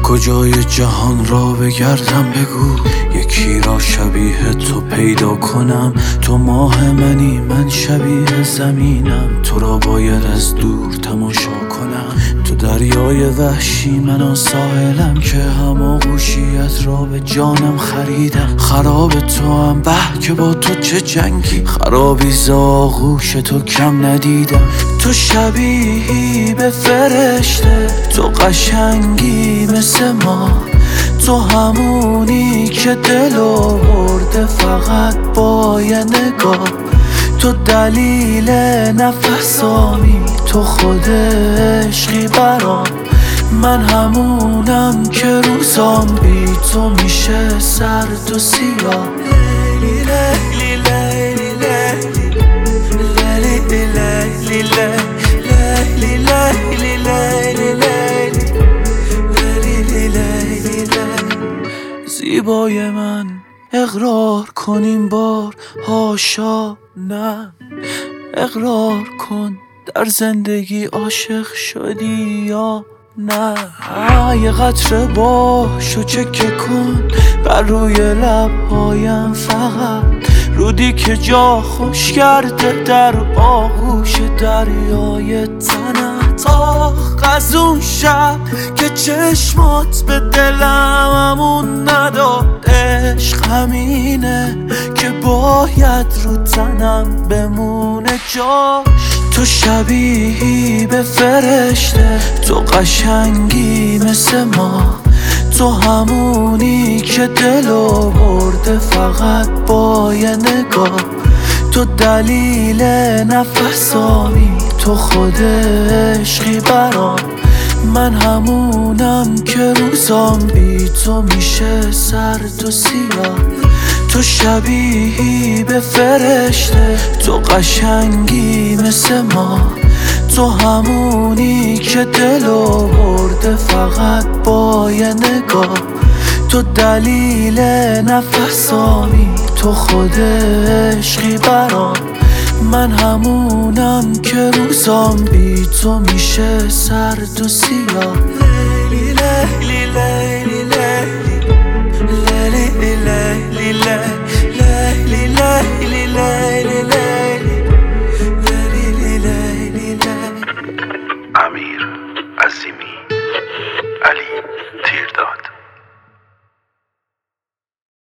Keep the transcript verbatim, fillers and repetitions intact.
کجای جهان را بگردم بگو، یکی را شبیه تو پیدا کنم. تو ماه منی من شبیه زمینم، تو را باید از دور تماشا کنم. تو دریای وحشی من ساحلم که هماغوشیت را به جانم خریدم. خراب تو هم به که با تو چه جنگی، خرابی ز آغوش تو کم ندیدم. تو شبیهی به فرشته، تو قشنگی مثل ما، تو همونی که دلو برده فقط با یه نگاه. تو دلیل نفسامی، تو خود عشقی برام. من همونم که روزام بی تو میشه سرد و سیاه. لیلی لیلی لیلی لیلی لیلی لیلی لیلی لیلی لیلی لیلی زیبای من اقرار کن این بار، هاشا نه. اقرار کن در زندگی عاشق شدی یا نه. یه قطره باش و چکه کن بر روی لبهایم، فقط رودی که جا خوش کرده در آغوش دریای تنت. آخ از اون شب که چشمات به دلم امون نداد. عشق همینه که باید رو تنم بمونه جاش. تو شبیهی به فرشته، تو قشنگی مثل ما، تو همونی که دلو برده فقط با یه نگاه. تو دلیل نفسامی، تو خود عشقی برام. من همونم که روزام بی تو میشه سرد و سیاه. تو شبیهی به فرشته، تو قشنگی مثل ما، تو همونی که دلو برده فقط با یه نگاه. تو دلیل نفسامی، تو خود عشقی برام. من همونم که روزام بی تو میشه سرد و سیاه. لیلی لیلی